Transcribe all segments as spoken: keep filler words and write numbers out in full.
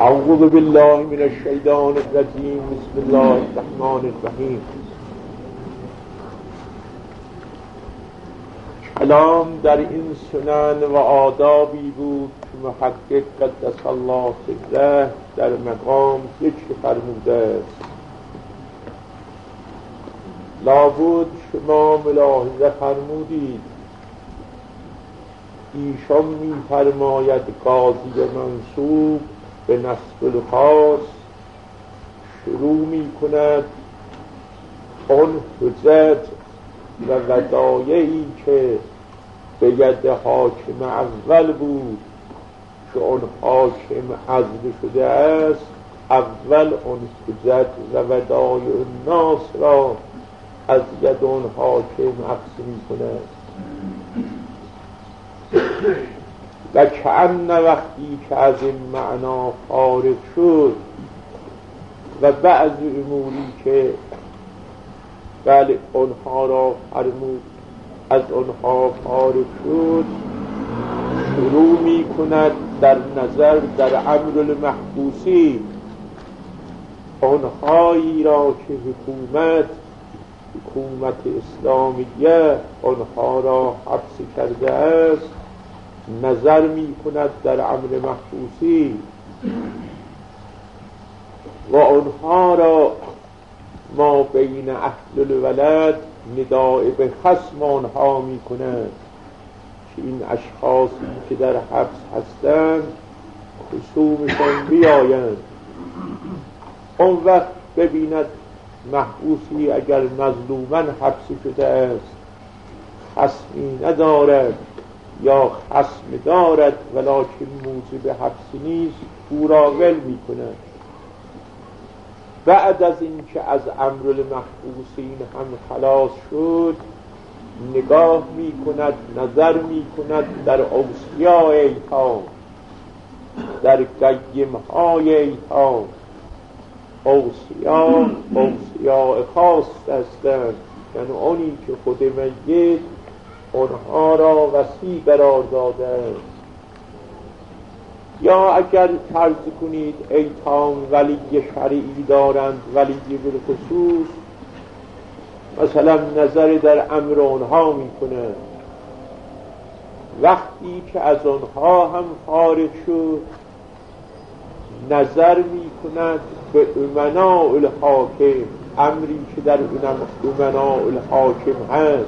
اعوذ بالله من الشیطان الرجیم. بسم الله الرحمن الرحیم. کلام در این سنن و آدابی بود که محقق قدس الله سره در مقام ذکر فرموده است. لابد شما ملاحظه فرمودید ایشان می فرماید قاضی منصوب به نسب الخاص شروع می کند آن حجت و ودایعی که به ید حاکم اول بود که آن حاکم عزل شده است، اول آن حجت و ودایع الناس را از ید آن حاکم اخذ می کند. و کأن وقتی که از این معنا فارغ شد و بعض اموری که بله آنها را فرمود از آنها فارغ شد، شروع می کند در نظر در امر المحبوسی آنهایی را که حکومت حکومت اسلامیه آنها را حبس کرده است، نظر می کند در امر محبوسی و آنها را ما بین اهل الولد نداء به خصم آنها می کند که این اشخاصی که در حبس هستند خصومشان بیایند. اون وقت ببیند محبوسی اگر مظلوما حبس شده است خصمی ندارد یا خصم دارد ولکن موجب حبس نیست، او را ول می کند. بعد از این که از امر المحبوسین هم خلاص شد، نگاه می کند نظر می کند در اوصیاء ایتام، در قیم های ایتام. اوصیاء اوصیاء خاص هستند، یعنی آنی که خود میت آنها را وصی قرار داده است. یا اگر فرض کنید ایتام ولی شرعی دارند، ولی بالخصوص مثلا نظر در امر آنها می کند، وقتی که از آنها هم فارغ شد نظر می کند به امناء الحاکم، امری که در امناء الحاکم هست.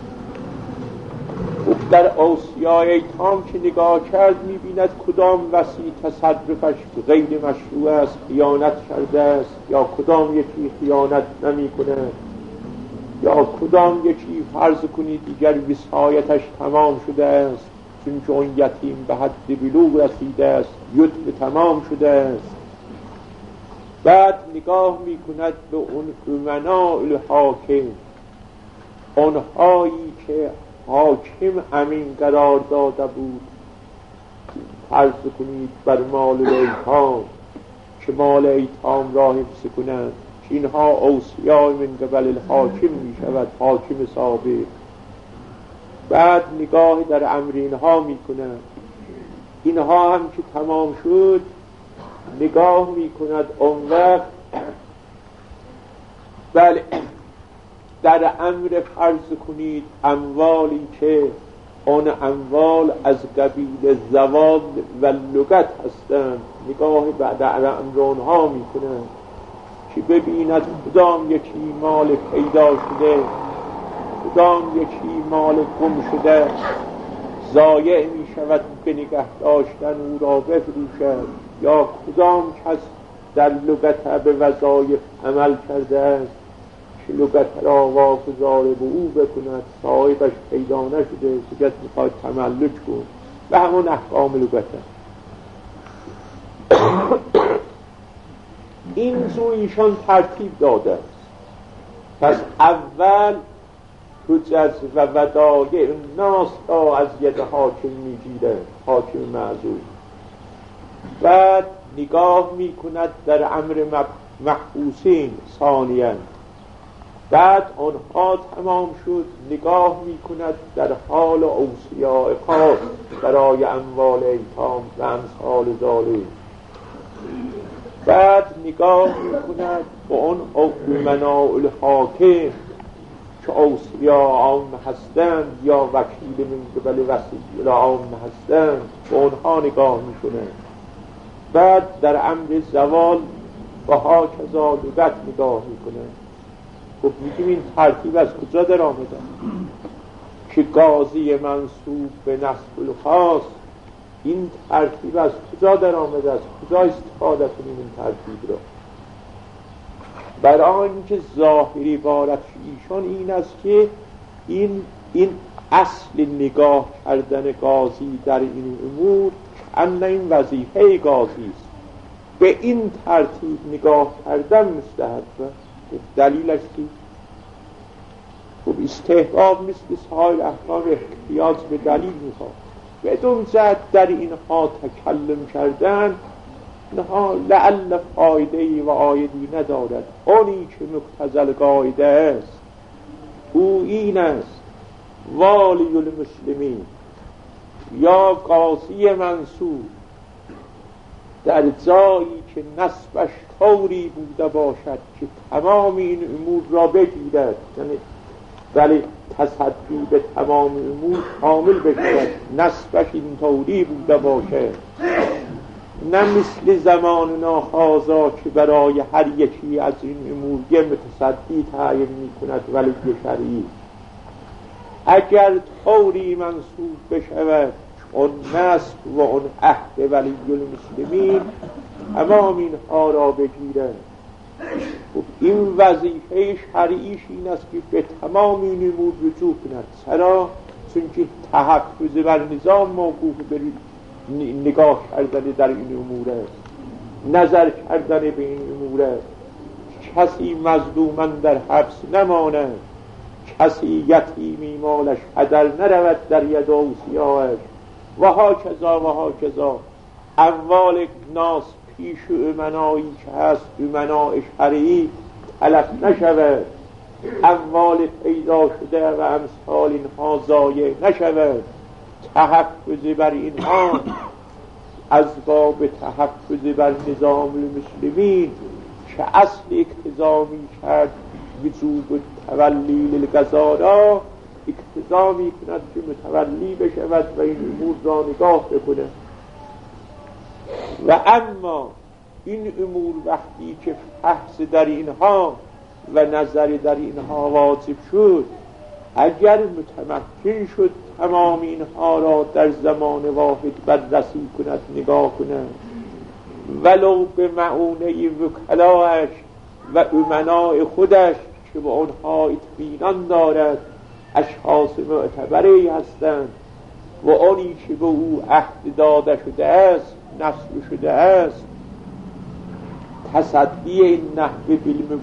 در اوصیاء ایتام که نگاه کرد می بیند کدام وصی تصرفش غیر مشروع است، خیانت کرده است، یا کدام یکی خیانت نمی کند، یا کدام یکی فرض کنید دیگر وصایتش تمام شده است چون که اون یتیم به حد بلوغ رسیده است، یتم تمام شده است. بعد نگاه می کند به اون امناء الحاکم، آنهایی که حاکم امین قرار داده بود، فرض کنید بر مال ایتام که مال ایتام را حفظ کنند، که اینها اوصیاء من قبل الحاکم می شود، حاکم سابق. بعد نگاه در امر اینها می کنند. اینها هم که تمام شد نگاه می کند اون وقت بله در امر فرض کنید اموالی که آن اموال از قبیل زوال و لغت هستند، نگاه بعد در امر آنها می کنند که ببیند کدام یکی مال پیدا شده، کدام یکی مال گم شده ضایع می شود به نگه داشتن او را بفروشد، یا کدام کس در لغت به وظایف عمل کرده است که لغت را واگذار به او بکند، صاحبش پیدا نشده سگت میخواد تملک کن و همون احکام لغت این زو ایشان ترتیب داده است. پس اول حجت و ودایع الناس را از ید حاکم میگیره، حاکم معزول. بعد نگاه میکند در امر محبوسین ثانیاً. بعد آنها تمام شد نگاه میکند در حال اوصیاء خاص برای اموال ایتام و امثال ذالک. بعد نگاه میکند به اون امناء الحاکم که اوصیا عام هستند یا وکیل من قبل وسیله عام هستند، به اونها نگاه میکنه. بعد در امر زوال و ها کذا لغت نگاه میکنه. خب میگیم این ترتیب از کجا در آمده؟ که قاضی منصوب به نصب الخاص، این ترتیب از کجا در آمده است؟ کجا استفاده کنیم این ترتیب را؟ برای اینکه ظاهری عبارت ایشان این است که این این اصل نگاه کردن قاضی در این امور ان این وظیفه قاضی است، به این ترتیب نگاه کردن مستحبه. دلیلش چی؟ خب استحباب مثل سایر احکام احتیاج به دلیل میخواد. بدون زد در اینها تکلم کردن اینها لعل فایده‌ای و آیدی ندارد. آنی که مقتضی القاعده است او این است: والی المسلمین یا قاضی منصوب در جایی که نسبش طوری بوده باشد که تمام این امور را بگیرد، یعنی ولی تصدی به تمام امور کامل بشود، نسبش این طوری بوده باشد، نه مثل زماننا هازا که برای هر یکی از این امور یه متصدی تعیین می کند ولی شرعی. اگر طوری منصوب بشود اون نسب و اون عهد ولی المسلمین تمام اینها را بگیرد، این وظیفه شرعیش این است که به تمام این امور رجوع کند. چرا؟ چون که تحفظ بر نظام موقوف برید نگاه کردن در این امور است، نظر کردن به این امور است. کسی مظلومن در حبس نماند، کسی یتیمی مالش هدر نرود در ید اوصیاش، و ها کذا و ها کذا. اموال ناس پیش امنایی که هست امناء شرعی تلف نشود، اموال پیدا شده و امثال اینها ضایع نشود. تحفظ بر اینها از باب تحفظ بر نظام المسلمین که اصل اقتضا می کرد وجوب تولی للقضا را اقتضا می کند که متولی بشود و این امور را نگاه بکنه. و اما این امور وقتی که بحث در اینها و نظر در اینها واجب شد، اگر متمکن شد تمام اینها را در زمان واحد بررسی کند، نگاه کند، ولو به معونه وکلاش و امناء خودش که به آنها اطمینان دارد اشخاص معتبری هستند و آنی که به او عهد داده شده است نصب شده است، تصدی این نحوه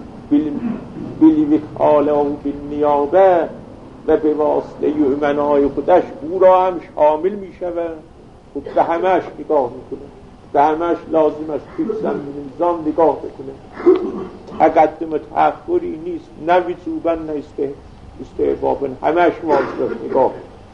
بالوکاله و بالنیابه و به واسطه امناء خودش او را هم شامل می شود. و به همش نگاه میکنه، به همش لازم است فکرن نظام نگاه بکنه. تقدم و تأخری نیست، نه وجوبا نه استحبابا، همش واجب نگاه.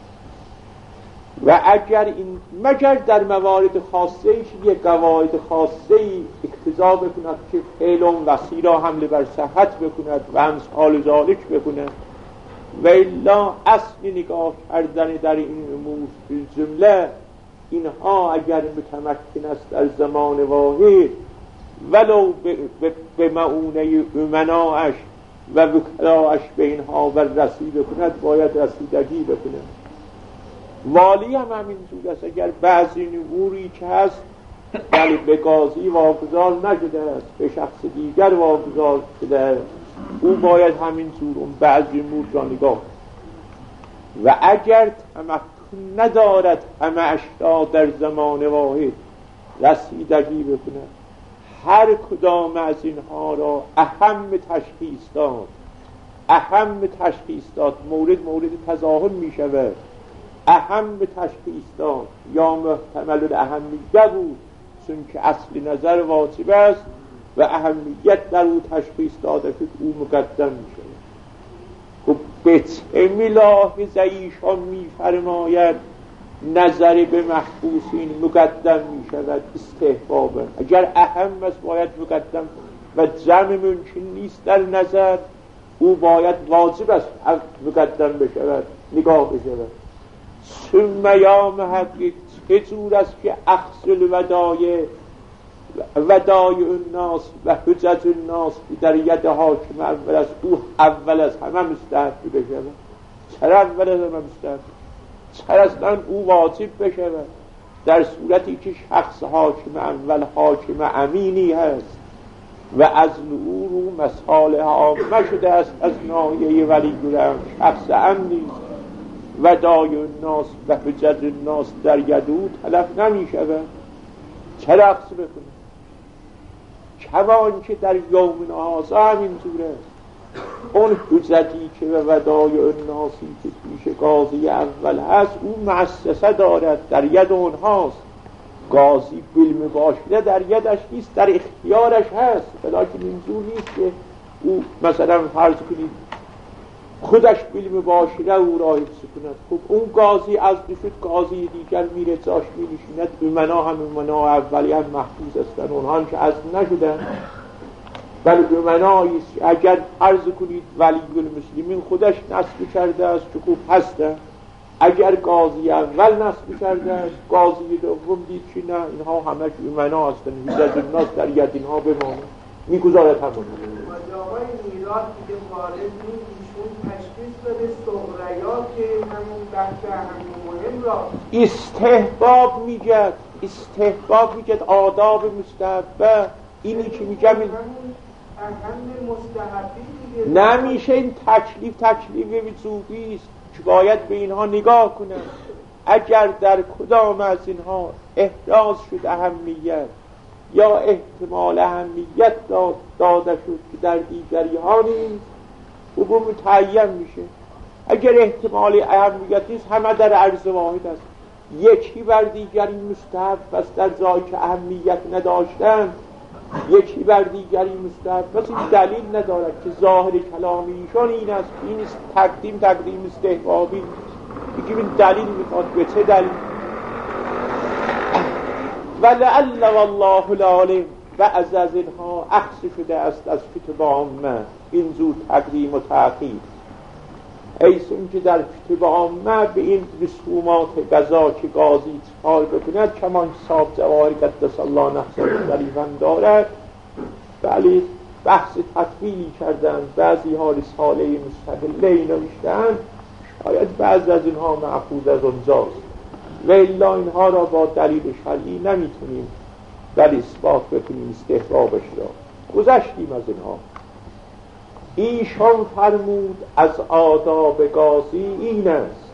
و اگر این مگر در موارد خاصه ایش یک قواعد خاصه ای اقتضا بکند که فعل و وصی را حمل بر صحت بکند و امثال ذالک بکند، و الا اصل نگاه کردن در این امور جمله اینها اگر متمکن است در زمان واحد ولو به معونه امناش و وکلاش به اینها بررسی بکند، باید رسیدگی بکند. والی هم همین جور است. اگر بعضی اموری که هست ولی به قاضی واگذار نشده است، به شخص دیگر واگذار شده است، او باید همین جور اون بعضی امور را نگاه. و اگر تمکن ندارد همه اشیا در زمان واحد رسیدگی بکند، هر کدام از اینها را اهم تشخیص داد، اهم تشخیص داد، مورد مورد تضاهم می شود، اهم تشخیص داد یا محتمل الاهمیت بود، چون که اصل نظر واجب است و اهمیت در او تشخیص داده که او مقدم می شود. خب به چه ملاحظه ایشان می فرماید نظری به محبوسین مقدم می شود استحبابه. اگر اهم است باید مقدم و جمع ممکن نیست در نظر، او باید واجب است مقدم بشود، نگاه بشود. ثم یا محقق چه جور است که اخذ الودایع ودایع الناس و حجج الناس در ید حاکم اول است، او اول از همه مستحب بشود. چرا اول از همه مستحب؟ چرا اصلا او واجب بشود؟ در صورتی که شخص حاکم اول حاکم امینی هست و از او رو مصالح عامه شده است، از ناحیه ولی الامر شخص امنی ودایع الناس و حجج الناس در ید او تلف نمی شود. چرا اخذ بکنه؟ کمان که در یوم هذا همینطوره. اون حجتی که و ودایع الناسی که پیش قاضی اول هست، او مؤسسه دارد، در ید اونهاست. قاضی بالمباشره در یدش نیست، در اختیارش هست، بلکه منظور نیست که او مثلا فرض کنید خودش بالمباشره او را حفظ کند. خب اون قاضی از بشد قاضی دیگر میره جاش مینشیند. امنا هم امنا اولی هم محفوظ هستن، اونها هم که از نشدن، ولی امناییست. اگر عرض کنید ولی المسلمین خودش نصب کرده است که خوب هستن، اگر قاضی اول نصب کرده است، قاضی دوم دید که نه اینها همش امنا هستن، حجج الناس در ید اینها بمانه، میگذارد همون. و آقای میراثی که وارد این ایشون تشخیص بده صغریا که همون بحث همون مهم را استحباب میگد، استحباب میگد، آداب مستحبه. اینی که میگم این اهم مستحبی دیگه نمیشه. این تکلیف تکلیف وجوبی است که باید به اینها نگاه کنند. اگر در کدام از اینها احراز شد اهمیت یا احتمال اهمیت داده شد که در دیگری ها نیست، حکم متعین میشه. اگر احتمال اهمیت نیست، همه در عرض واحد است. یکی بر دیگری مستحب است در جایی که اهمیت نداشتن، یکی بر دیگری مستحب است. این دلیل ندارد که ظاهر کلامیشون این است، این است تقدیم تقدیم استحبابی. بگیم این دلیل میخواد، به چه دلیل؟ ولعل والله العالم بعض از اینها اخذ شده است از کتب عامه، این زود تقدیم و تأخیر، حیث اینکه در کتب عامه به این رسومات قضا که قاضی چکار بکند کمان حساب جواهر قدس الله نفسه شریفا دارد. ولی بحث تطویلی کردن، بعضی ها رساله مستقله نوشتن، شاید بعض از اینها محفوظ از اونجاست و الا اینها را با دلیل شرعی نمیتونیم در اثبات بکنیم استحبابش را. گذشتیم از اینها. ایشان فرمود از آداب قاضی این است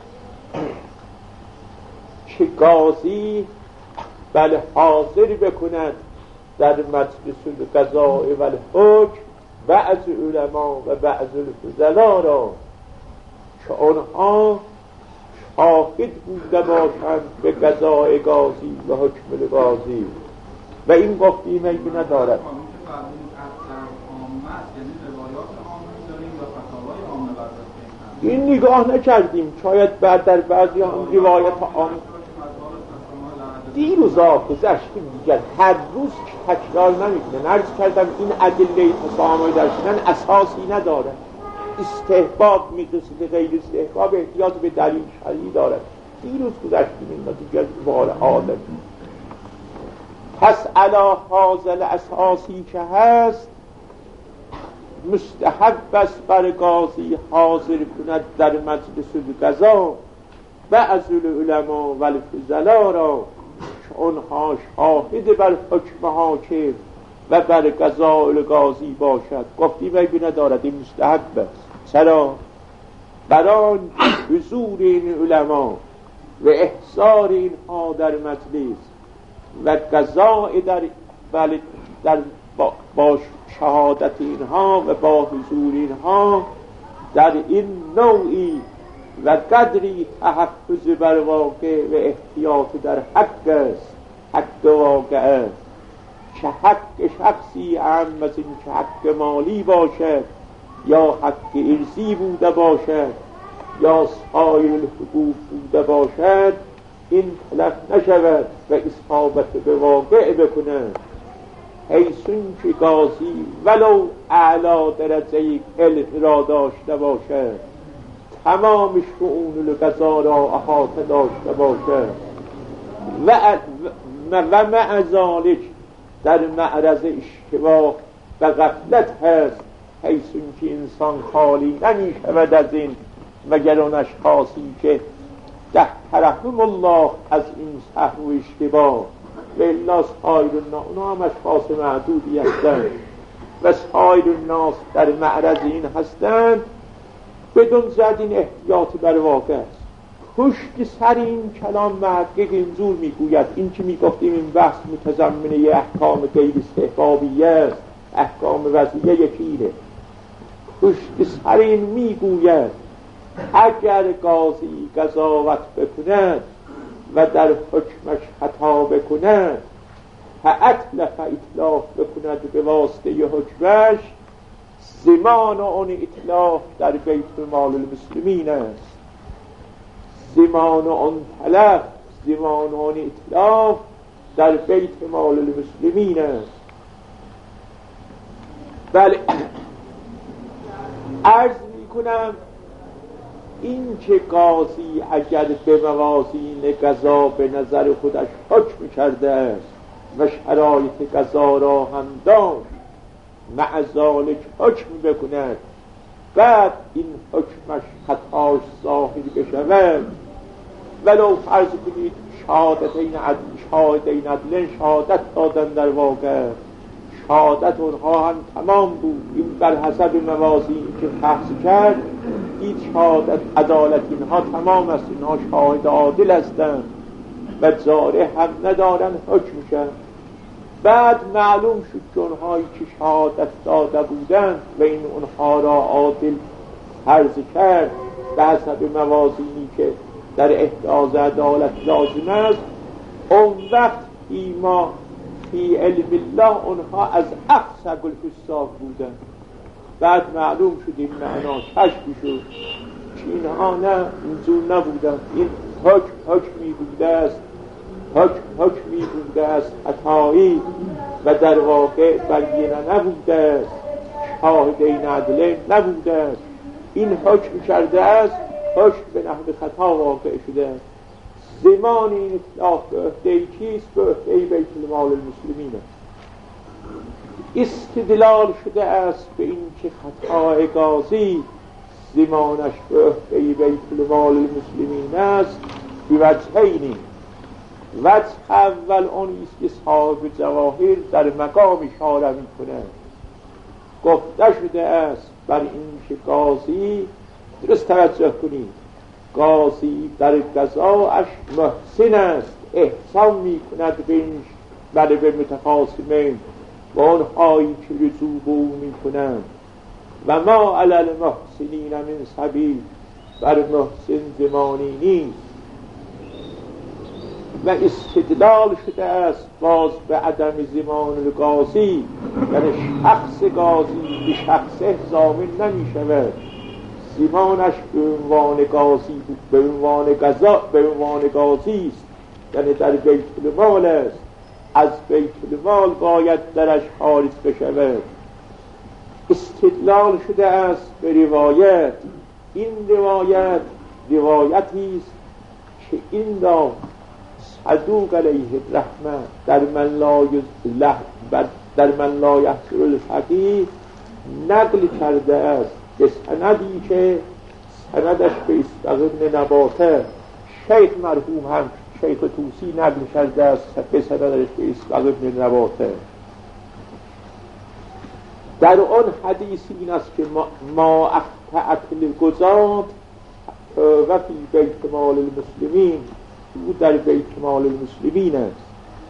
که قاضی بل حاضر بکند در مجلس القضاء و الحکم بعض علما و بعض الفضلا را که آنها شاهد بوده باشند به قضاء قاضی و حکم قاضی. و این گفتیم ایگه ندارد. این نگاه نکردیم، شاید بعد در بعضی هم روایت عام دیروزا گذشتیم دیگر، هر روز تکرار نمیکنه. عرض کردم این ادله تسامح در سنن اساسی نداره، استحباب میرسید، غیر استحباب احتیاط به دلیل شرعی دارد. دیروز گذشتیم این دیگر بار عادت. پس علا حاصل اساسی که هست مستحب است بر قاضی حاضر کند در مجلس القضا بعض العلما و الفضلا را که آنها شاهد بر حکم حاکم و بر قضاء القاضی باشد. گفتیم ای ندارد، این مستحب است. چرا؟ برای حضور این علما و احضار اینها در مجلس و قضاء در بل در با, با شهادت اینها و با حضور اینها در این نوعی و قدری تحفظ بر واقع و احتیاط در حق است، حق واقع است که حق شخصی اهم از این که حق مالی باشد یا حق ارثی بوده باشد یا سایر حقوق بوده باشد این تلف نشود و اصابت به واقع بکند، حیثون که قاضی ولو اعلی درجه علم را داشته باشد، تمام شؤون القضا را احاطه داشته باشد و و مع ذلک در معرض اشتباه و غفلت هست، حیثون که انسان خالی نمی شود از این مگر آن اشخاصی که ده ترحم الله از این سهو و اشتباه و الا سایر الناس، اونا هم اشخاص معدودی هستند و سایر الناس در معرض این هستند، بدون زد این احتیاط بر واقع است. پشت سر این کلام محقق اینجور میگوید، این که میگفتیم این بحث متضمنه احکام غیر استحبابیه است، احکام وضعیه یکیه. پشت سر این میگوید اگر قاضی قضاوت بکند و در حکمش خطا بکند، فاطلق اطلاق بکند به واسطه حکمش، زمان آن اطلاق در بیت مال المسلمین است. زمان آن طلب، زمان آن اطلاق در بیت مال المسلمین است. بله، عرض می کنم این که قاضی اگر به موازین قضا به نظر خودش حکم کرده است و شرایط قضا را هم داشت، مع ذلک حکم بکند، بعد این حکمش خطاش ظاهر بشود، ولو فرض کنید شهادتین عدل شهادتین عدل شهادت دادن در واقع، شهادت اونها هم تمام بود، این بر حسب موازینی که بحث کرد دید شهادت عدالت اینها تمام است، اینها شاهد عادل هستند و جاره هم ندارن حکم شد. بعد معلوم شد که اونهایی که شهادت داده بودند و این اونها را عادل فرض کرد به حسب موازینی که در احراز عدالت لازم است، اون وقت ایما فی علم الله اونها از اقصى الفساق بودند. بعد معلوم شد این معنا کشف شد که اینها نه اینجور نبودند، این حکم حکمی بوده است، حکم حکمی بوده است خطایی و در واقع بینه نبوده است، شاهدین عدلین نبوده است. این حکم کرده است، حکم به نحو خطا واقع شده است. زمان این اطلاق به عهده کیست؟ به عهده بیت المال المسلمین است. استدلال شده است به این که خطای قاضی زمانش به عهده بیت المال المسلمین است به وجهینی. وجه اول اون است که صاحب جواهر در مقام اشاره می کند. گفته شده است بر این که قاضی، درست توجه کنید، قاضی در قضاءش محسن است، احسان می کند به این بله به متخاصمین و آنهایی که رجوع به او می کنند. و ما علی المحسنین من سبیل، بر محسن زمانی نیست. و استدلال شده است باز به عدم زمان القاضی، یعنی شخص قاضی به شخص ضامن نمی شود، زمانش به عنوان قاضی به عنوان قضا به عنوان قاضی است، یعنی در بیت المال است، از بیت المال باید درش خارج بشود. استدلال شده است به روایت، این روایت روایتی است که این را صدوق علیه الرحمه در من لا یزله در من لا یحصر الفقیه نقل کرده است به سندی که سندش به اسحاق ابن نباته، شیخ مرحوم هم شیخ طوسی نقل کرده است به سندش به اسحاق ابن نباته. در آن حدیث این است که ما اخطأت القضاة و فی بیت مال المسلمین، او در بیت مال المسلمین است،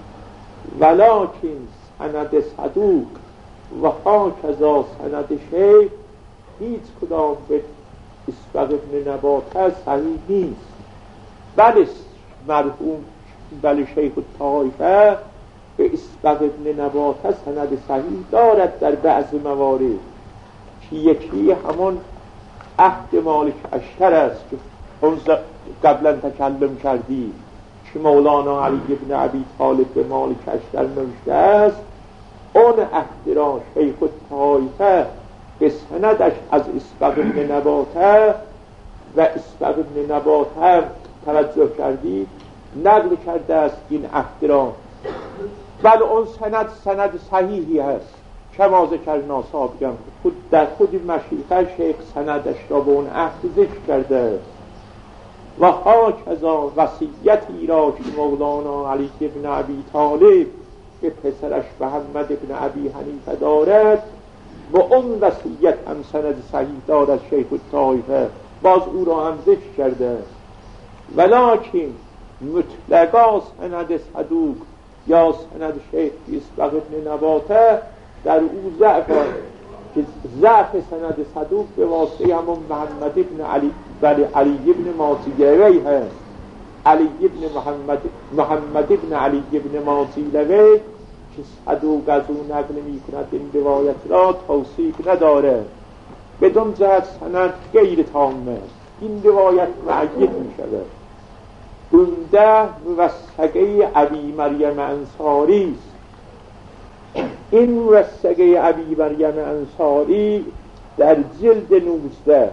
ولکن سند صدوق و هاکذا سند شیخ هیچ کدام به اسحاق ابن نباته صحیح نیست. بله مرحوم بله شیخ الطائفه به اسحاق ابن نباته سند صحیح دارد در بعض موارد که یکی همان عهد مالک اشتر است که اون قبلا تکلم کردی، که مولانا علی ابن ابی طالب به مالکش در نوشته است، اون عهد را شیخ الطایفه به سندش از اسبق ابن نباته و اسبق ابن نباته توجه کردید نقل کرده است این عهد را. بل اون سند سند صحیحی هست، کما ذکرنا سابقا. خود در خود مشیخه شیخ سندش را به اون عهد ذکر کرده و هاکذا وصیتی را که مولانا علی ابن ابی طالب که پسرش محمد ابن ابی حنیفه دارد و اون وصیت هم سند صحیح دارد شیخ الطایفه، باز او را هم ذکر کرده. ولکن مطلقا سند صدوق یا سند شیخ اسبق ابن نباته در او ضعف که ضعف سند صدوق به واسطه همون محمد ابن علی بل علی ابن ماضیلوی هست. علی ابن محمد محمد ابن علی ابن ماضیلوی که صدوق از او نقل می کند این روایت را توثیق نداره، بدون جهت سند غیر تامه. این روایت معید می شود. بنده موثقه ابی مریم انصاری است. این موثقه ابی مریم انصاری در جلد نوزده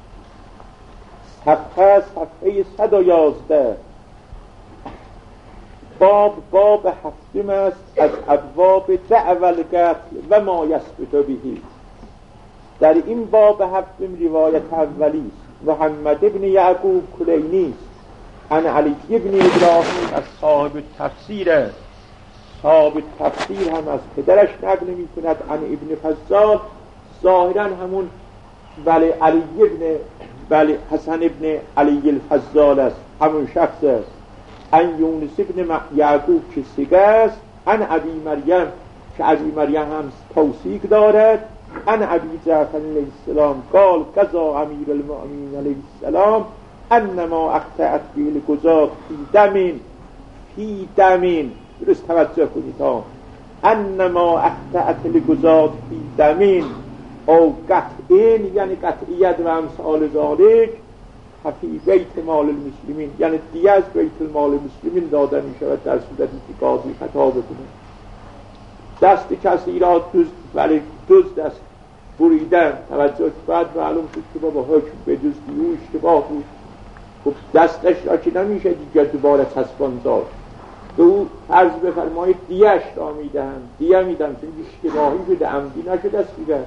صفحه صفحه صد و یازده باب باب هفتم است از ابواب دعوی القتل و ما یثبت بهی. در این باب هفتم روایت اولی است، محمد ابن یعقوب کلینی است، عن علی ابن ابراهیم از صاحب تفسیر است. صاحب تفسیر هم از پدرش نقل می کند عن ابن فضال، ظاهرا همون بله علی ابن بله حسن ابن علی الفضال است، همون شخص است. عن یونس ابن یعقوب که سیگه است، عن ابی مریم که ابی مریم هم توثیق دارد، عن ابی جعفر علیه السلام قال قضا امیر المؤمنین علیه السلام انما اقطعت بیل گذار فی دمین فی دمین. درست توجه کنید ها. انما اقطعت لگذار فی دمین او قطعین یعنی قطعیت و امثال ذالک فی بیت مال المسلمین، یعنی دیگه از بیت المال المسلمین داده می شود در صورتی که قاضی خطا بکنه. دست کسی را دوز ولی دوز دست بریدن توجه بعد معلوم شد که بابا حکم به دوستی او اشتباه بود. خب دستش را که نمیشه دیگه دوباره چسبان داشت. به او عرض بفرمایید دیهش را میدهم، دیه میدم چون اشتباهی شده، عمدی نشده است دیگه،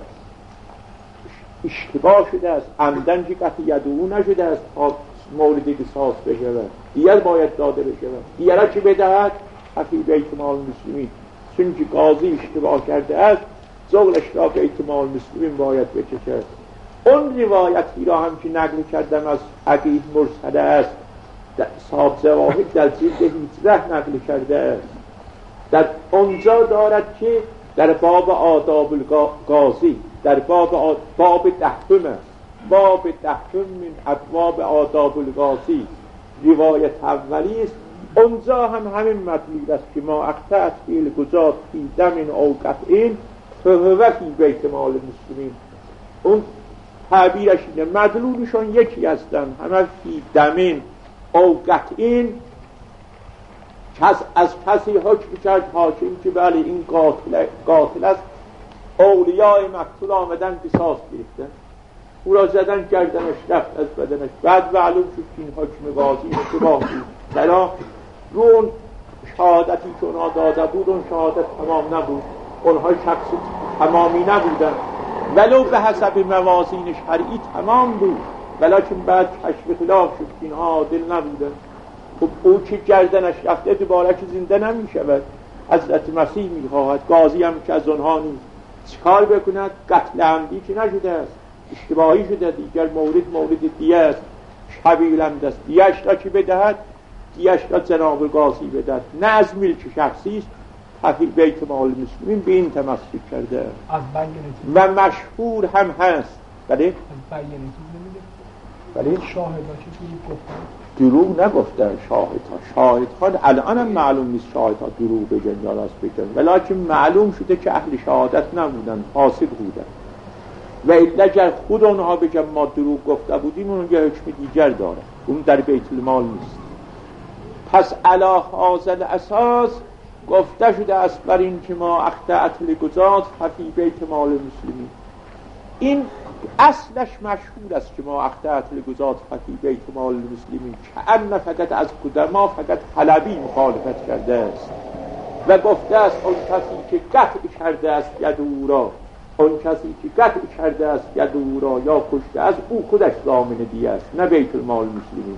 اشتباه شده است، عمدن که قطعیت او نشده است تا موردی قصاص بشه، دیه باید داده بشه. دیه را که بدهد فی بیت مال مسلمین، چون که قاضی اشتباه کرده است زغلش را بیت مال مسلمین باید بچشه. اون روایتی را هم که نقل کردم از عقیل مرسله است، صاحب زواهد در جلد هیجده نقل کرده است. در اونجا دارد که در باب آداب القاضی، در باب آد... باب دهتم است، باب دهتم من ابواب آداب القاضی روایت اولی است. اونجا هم همین مطلوب است که ما اقطعت فیل گذار فی دمین او قطعین فهو فی بیت مال مسلمین. اون تعبیرش اینه، مدلولشون یکی هستن، همه فی دمین او قطعین. کس از کسی حکم کرد حاکم که بله این قاتل, قاتل است، اولیاء مقتول آمدن قصاص گرفتن، او را زدن گردنش رفت از بدنش، بعد معلوم شد که این حکم قاضی اشتباه بود. بلا رو اون شهادتی که اونا داده بود اون شهادت تمام نبود، اونها شخص تمامی نبودن، ولو به حسب موازین شرعی تمام بود، ولیکن بعد کشف خلاف شد که اینها عادل نبودن. خب او که گردنش رفته دوباره که زنده نمی شود. حضرت مسیح می خواهد قاضی هم که از اونها نیست چکار بکند؟ قتل عمدی که نشده است، اشتباهی شده، دیگر مورد مورد دیه است، شبیل هم دست دیهش را که بدهد، دیهش را جناب قاضی بدهد، نه از ملک شخصی است. تحویل بیت مال مسلمین به این تمسک کرده و مشهور هم هست. بله؟ از بیانه چیز نمیده؟ بله؟ شاهدها چیزی گفتن؟ دروغ نگفتن شاهدها. شاهدها الان هم معلوم نیست شاهدها دروغ بگن یا راست بگن، ولیکن معلوم شده که اهل شهادت نبودن، فاسق بودن. و اگر خود اونها بگن ما دروغ گفته بودیم اون یه حکم دیگر داره، اون در بیت المال نیست. پس علا هذا اساس گفته شده است بر این که ما اخطأت لگزات ففی بیت مال المسلمین. این اصلش مشهور است که ما اخطأت لگزات ففی بیت مال المسلمین، که ان فقط از قدما فقط حلبی مخالفت کرده است و گفته است اون کسی که قطع کرده است ید او را، اون کسی که قطع کرده است ید او را یا کشته است او خودش ضامن دیه است، نه بیت المال المسلمین.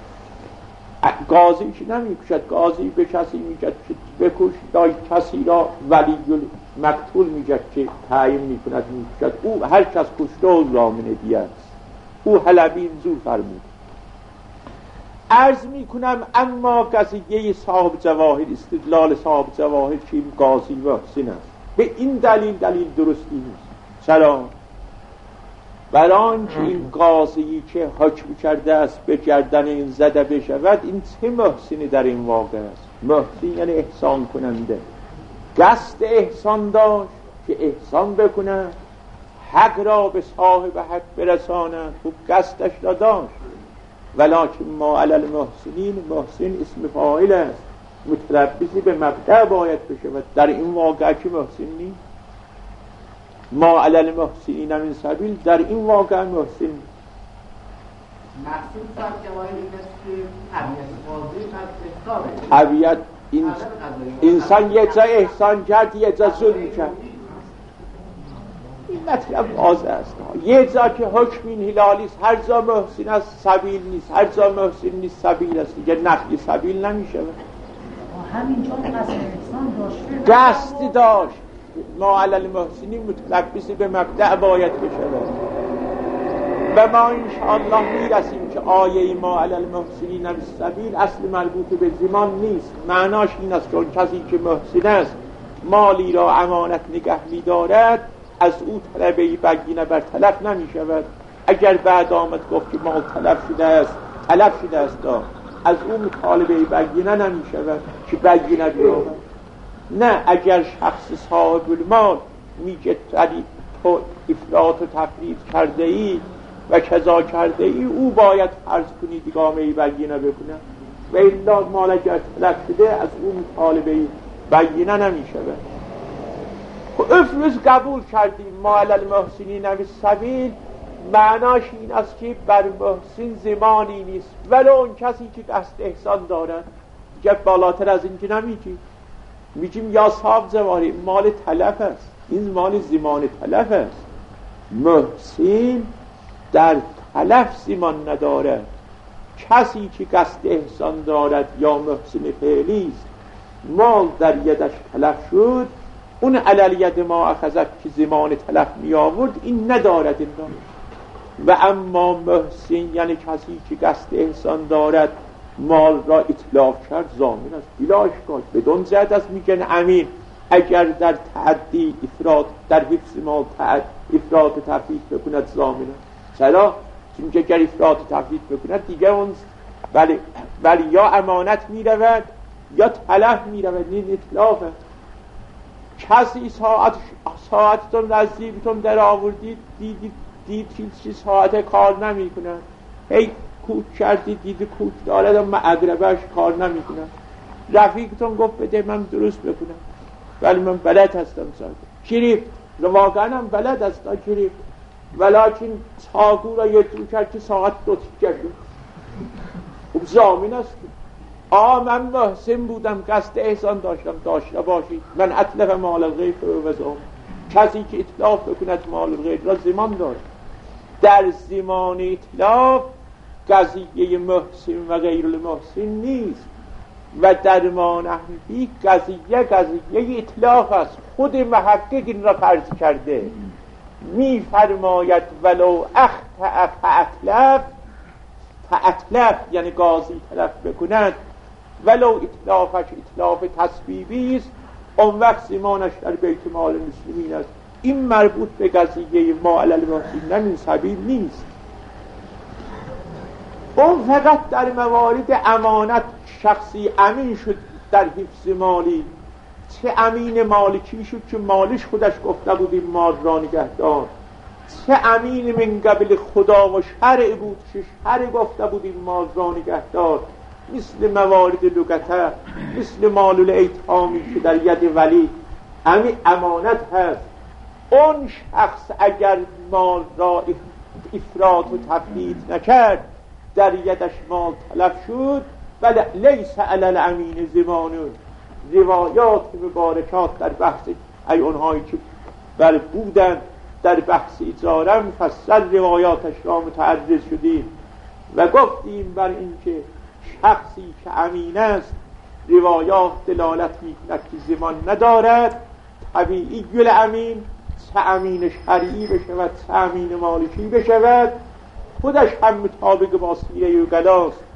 قاضی که نمی کشد، قاضی به کسی میگد که بکش، یا کسی را ولی مقتول میگد که تعیین میکند میکشد، او هر کس کشته و ضامن دیه است. او حلبی زور فرمود. عرض میکنم اما قضیه صاحب جواهر، استدلال صاحب جواهر که این قاضی محسن است، به این دلیل دلیل درستی نیست. چرا؟ برای آنکه این قاضی که حکم کرده است به گردن این زده بشود، این چه محسنی در این واقع است؟ محسن یعنی احسان کننده، قصد احسان داشت که احسان بکنه، حق را به صاحب حق برسانه، خوب قصدش را داشت. ولکن ما علی المحسنین، محسن اسم فاعل است، متلبسی به مبدأ باید بشود. در این واقع که محسن نیست، ما علی المحسنین من سبیل، در این واقع محسن نیست. مقصود صاحب جواهر این است که طبیعت قاضی قد احسانه، طبیعت این انسان یه جا احسان کرد یه جا ظلم کرد، این مطلب واضح است. یه جا که حکم این هلالی است، هر جا محسن است سبیل نیست، هر جا محسن نیست سبیل است، دیگه نفی سبیل نمیشه. همینجا قصد احسان داشت، قصد داشت. ما علی المحسنین متلبسی به مبدأ باید بشود و ما انشاءالله میرسیم که آیه ما علی المحسنین بالسبیل اصل مربوط به زمان نیست. معناش این است که اون کسی که محسن است مالی را امانت نگه می‌دارد، از او طلبی بگینه بر تلف نمی شود. اگر بعد آمد گفت که مال تلف شده است، تلف شده است، از او مطالبه بگینه نمی شود که بگینه بیاورد. نه، اگر شخص صاحب المال میگه تو افراط و تفرید کرده ای و کذا کرده ای، او باید فرض کنی دیگامه بگینه بکنه، و الا مال اگر تلف شده از او مطالبه بگینه نمی شود. افرض قبول کردیم ما علی المحسنین بالسبیل، معناش این است که بر محسن زمانی نیست، ولو اون کسی که قصد احسان دارد. دیگه بالاتر از این که نمیگیم، میگیم یا صاحب زواری مال تلف است، این مال زمان تلف است. محسن در تلف زمان ندارد. کسی که قصد احسان دارد یا محسن فعلی است، مال در یدش تلف شد، اون علل ید ما اخذت که زمان تلف می آورد، این ندارد این دارد. و اما محسن یعنی کسی که قصد احسان دارد، مال را اتلاف کرد، ضامن است بلا اشکال. بدون زد است میگن امین اگر در تعدی افراد در حفظ مال تعد افراد تفرید بکند ضامن است. چرا؟ چون که اگر افراد تفرید بکند دیگه اون ولی, ولی یا امانت می رود یا تلف می رود، این اتلاف است. کسی ساعت ساعتتون نزدیکتون در آوردید، دیدید دید هیچ ساعت کار نمی کنند، هی کوک کردید دید کوک دارد اما اقربش کار نمی کنند. رفیقتون گفت بده من درست بکنم، ولی من بلد هستم ساعت کریف، واقعا هم بلد هستم کریف، ولیکن چاقو را یه دور کرد که ساعت دو تیکه شد. خب ضامن است. آه من محسن بودم، قصد احسان داشتم، داشته باشید. من اتلف مال الغیر و زمان، کسی که اتلاف بکند مال الغیر را زمان دارد. در زمان اتلاف قضیه محسن و غیر المحسن نیست و در ما نحوی قضیه قضیه اتلاف است. خود محقق این را فرض کرده، می فرماید ولو اخطأ فأتلف، فأتلف یعنی قاضی تلف بکند، ولو اتلافش اتلاف تسبیبی است، اون وقت زمانش در بیت مال مسلمین است. این مربوط به قضیه ما علی المحسنین من سبیل نیست. اون فقط در موارد امانت شخصی امین شد در حفظ مالی، چه امین مالکی شد که مالش خودش گفته بود این مال را نگهدار، چه امین من قبل خدا و شرع بود که شرع گفته بود این مال را نگهدار، مثل موارد لغته، مثل مال الایتامی که در ید ولی همین امانت هست. اون شخص اگر مال را افراط و تفریط نکرد در یدش مال تلف شد، بله لیس علی الامین زمانون. روایات مبارکات در بحث ای اونهایی که بله بودن در بحث اجاره مفصل روایاتش را متعرض شدیم و گفتیم بر اینکه شخصی که امین است روایات دلالت می‌کند که زمان ندارد، طبیعی گل امین چه امین شرعی بشود چه امین مالکی بشود، خودش هم مطابق با سیره و گلاست